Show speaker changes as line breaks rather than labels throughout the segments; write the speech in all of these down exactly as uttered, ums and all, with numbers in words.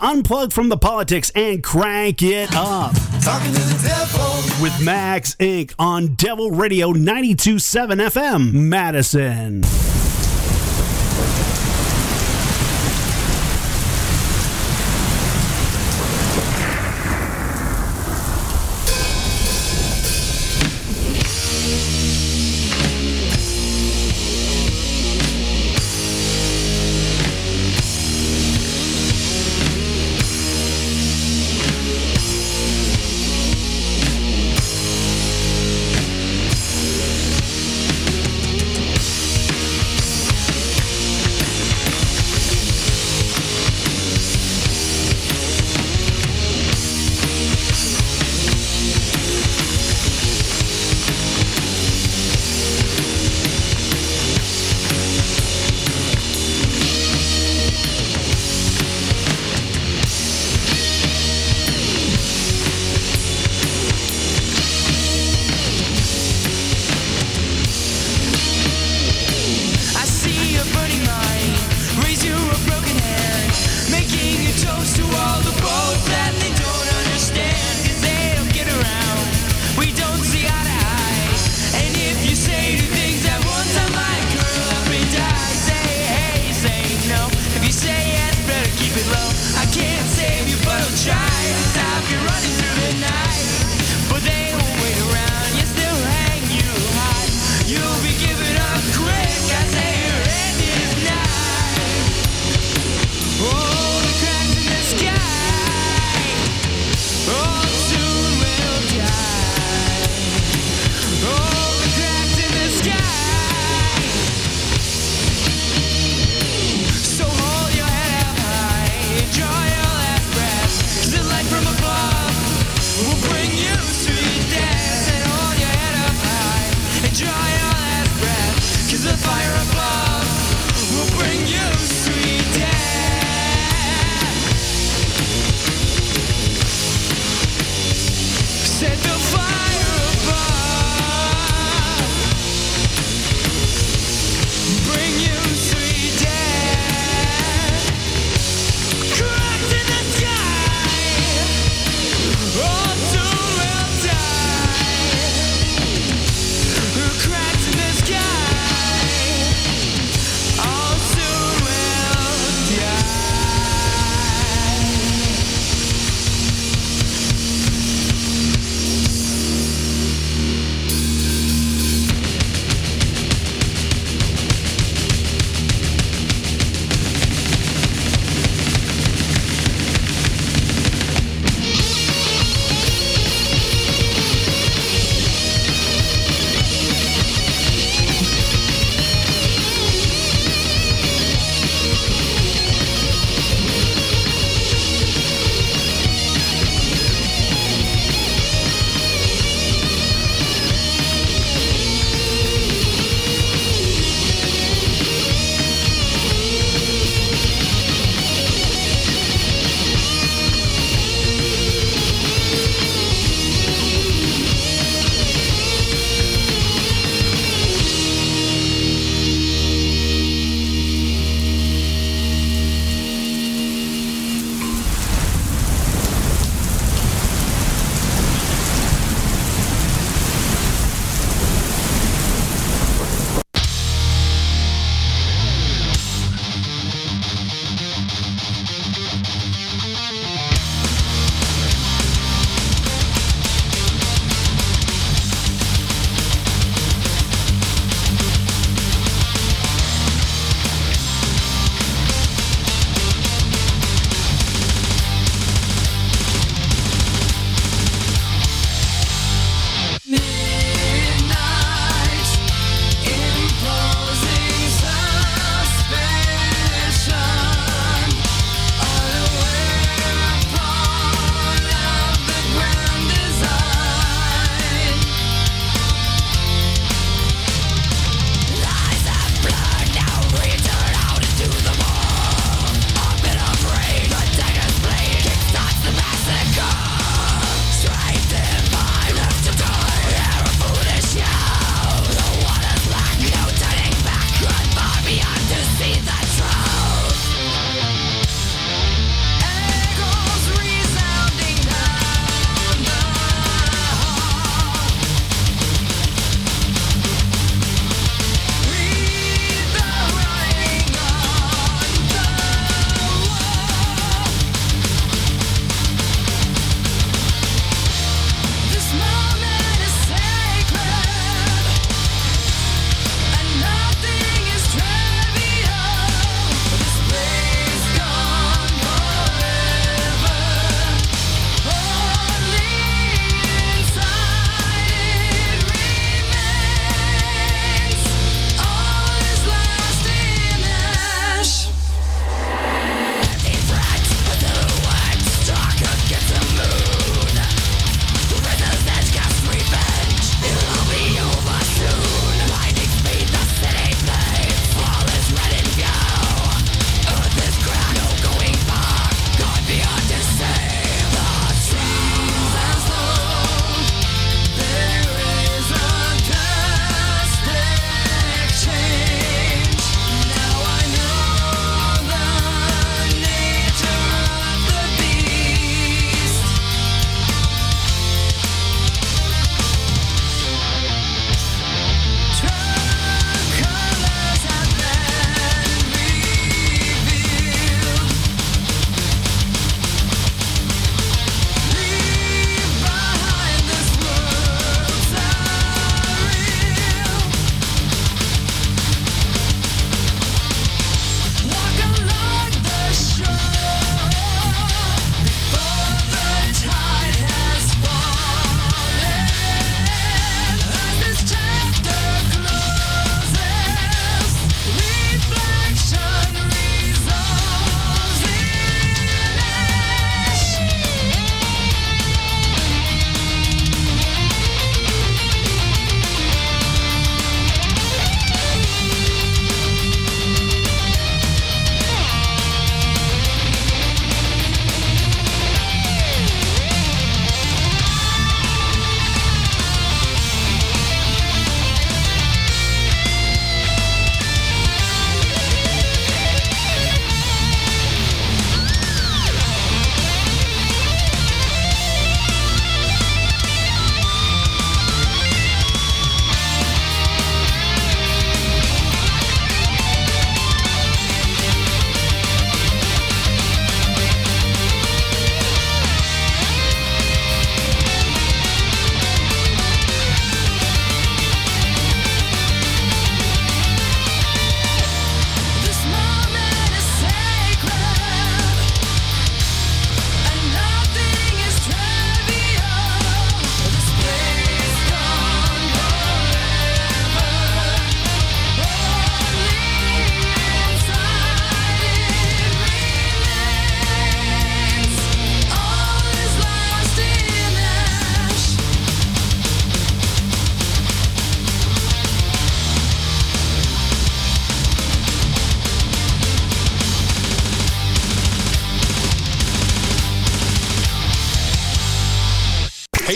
unplug from the politics and crank it up.
Talking to the devil
with Max Incorporated on Devil Radio ninety-two point seven F M, Madison.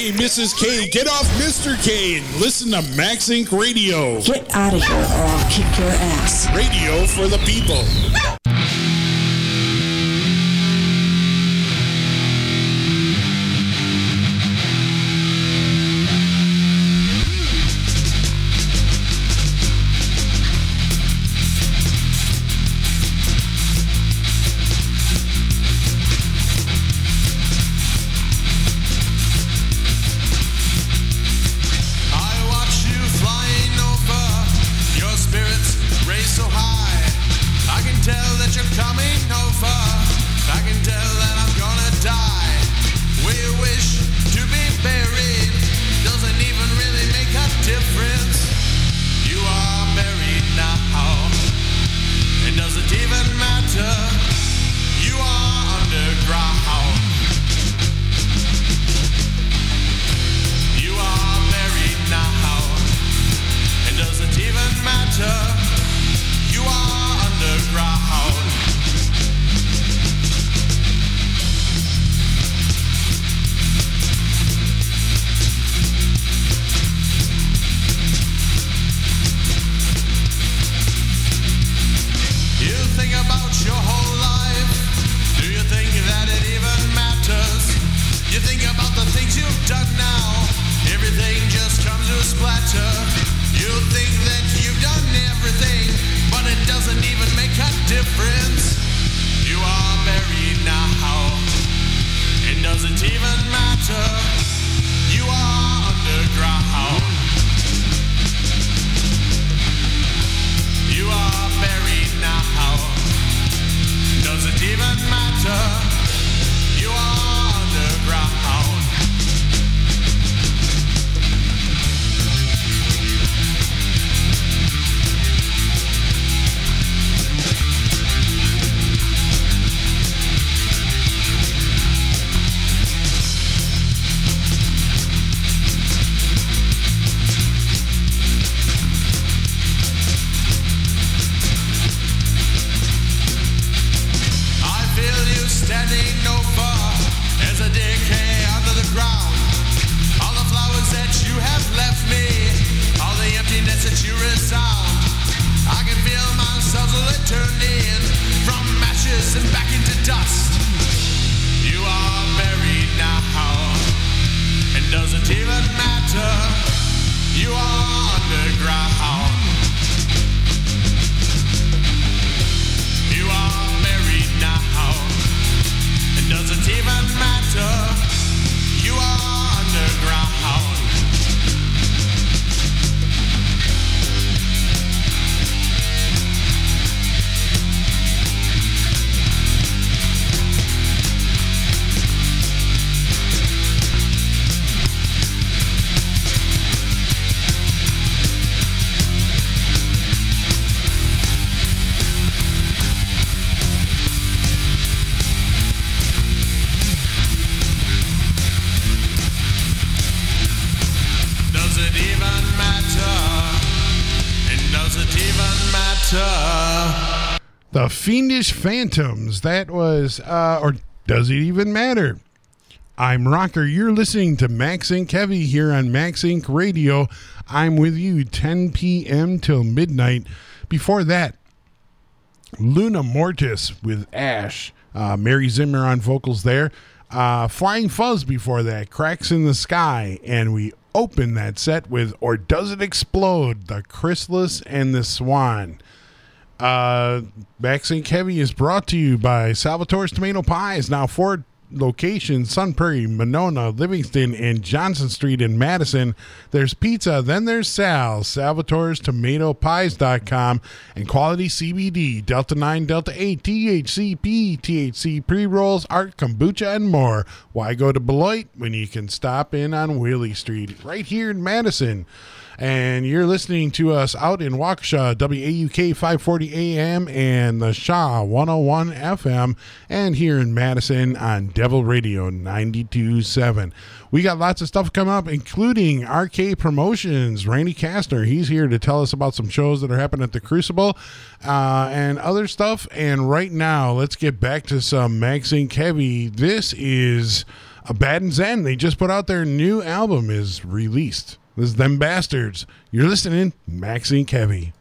Hey, Missus K, get off Mister K and listen to Max Inc Radio.
Get out of here or I'll kick your ass.
Radio for the people.
The Fiendish Phantoms. That was, uh, or does it even matter? I'm Rocker. You're listening to Max Inc Heavy here on Max Inc Radio. I'm with you ten p.m. till midnight. Before that, Luna Mortis with Ash. Uh, Mary Zimmer on vocals there. Uh, Flying Fuzz before that. Cracks in the Sky. And we open that set with Or Does It Explode? The Chrysalis and the Swan. Uh, Max Inc Heavy is brought to you by Salvatore's Tomato Pies. Now four locations: Sun Prairie, Monona, Livingston, and Johnson Street in Madison. There's pizza, then there's Sal's, Salvatore's Tomato Pies dot com, and Quality C B D, Delta nine, Delta eight, T H C P, T H C pre-rolls, art, kombucha, and more. Why go to Beloit when you can stop in on Wheelie Street right here in Madison? And you're listening to us out in Waukesha, W A U K five forty A M and the Shaw one oh one F M, and here in Madison on Devil Radio ninety-two point seven. We got lots of stuff coming up, including R K Promotions. Randy Kastner, he's here to tell us about some shows that are happening at the Crucible uh, and other stuff. And right now, let's get back to some Max Inc Heavy. This is A Bad and Zen, they just put out their new album, is released. This is Them Bastards. You're listening, Maxine Kevy.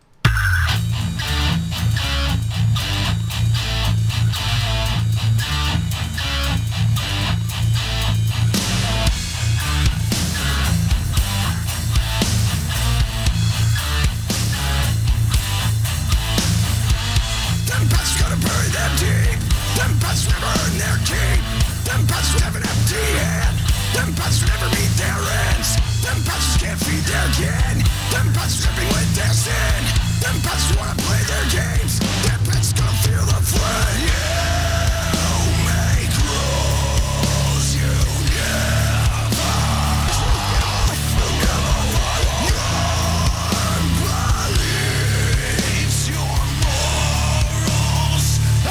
Them pets gonna bury them deep. Them pets never earn their keep. Them pets have an empty hand. Them pets never meet their ends. Them pets can't feed their kin. Them pets dripping with their sin. Them pets wanna play their games. Them pets gonna feel the flame. You make rules you never. Believes your morals.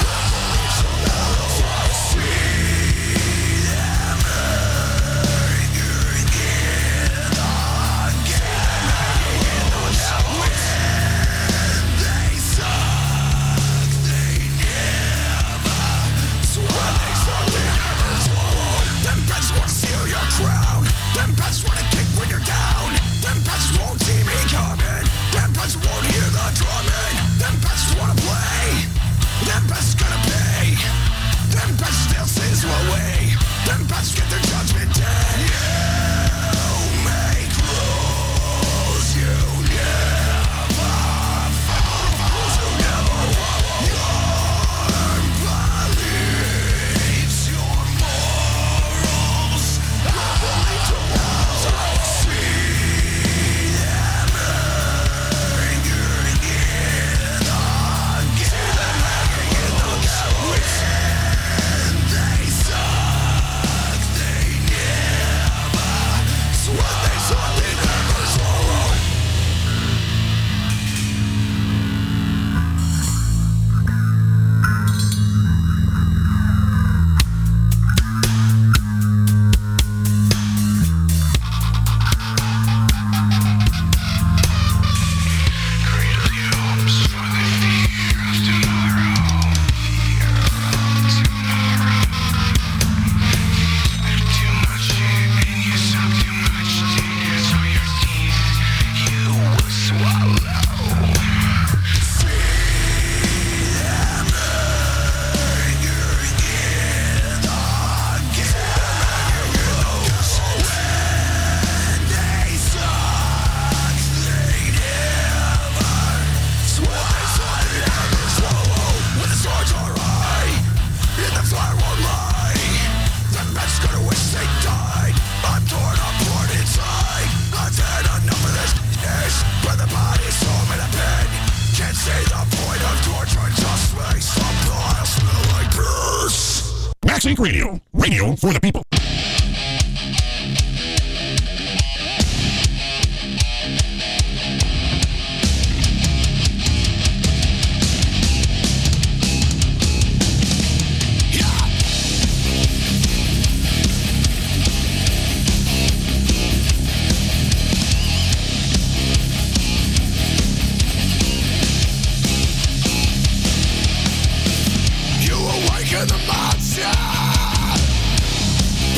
Them pets wanna kick when you're down. Them pets won't see me coming. Them pets won't hear the drumming. Them pets wanna play. Them pets gonna pay. Them pets still sins away. Them pets get their judgment day. You make rules you never follow. You never learn. Believes your morals.
Maxink Radio, radio for the people.
You awaken the monster.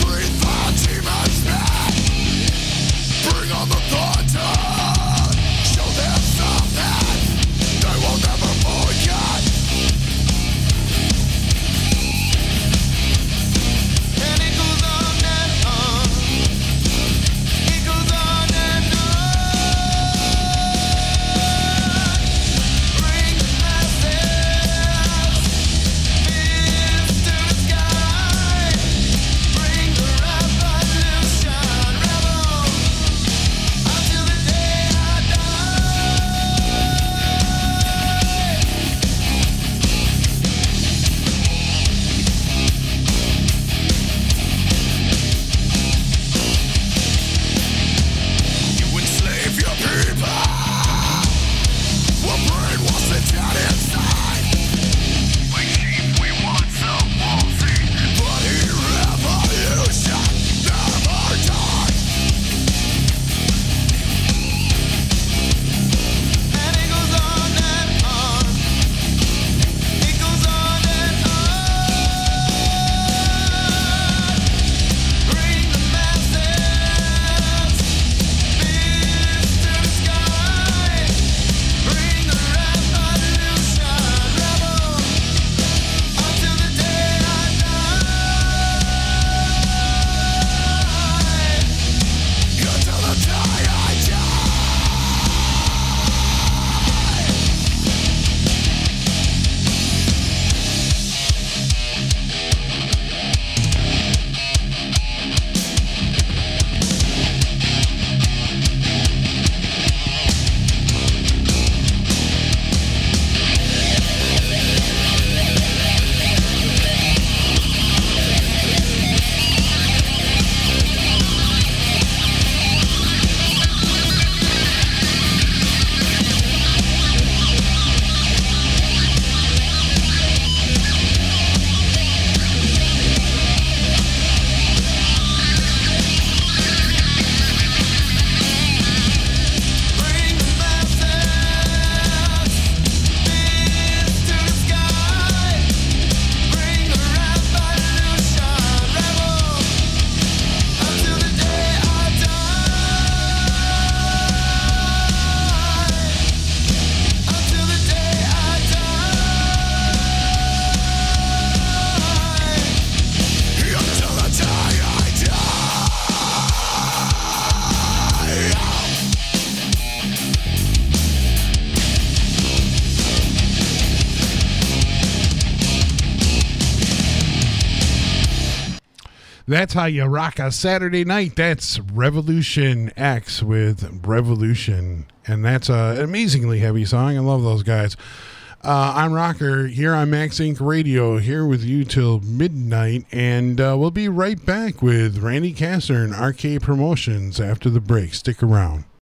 That's how you rock a Saturday night. That's Revolution X with Revolution. And that's a, an amazingly heavy song. I love those guys. Uh, I'm Rocker here on Max Inc Radio, here with you till midnight. And uh, we'll be right back with Randy Casser and R K Promotions after the break. Stick around.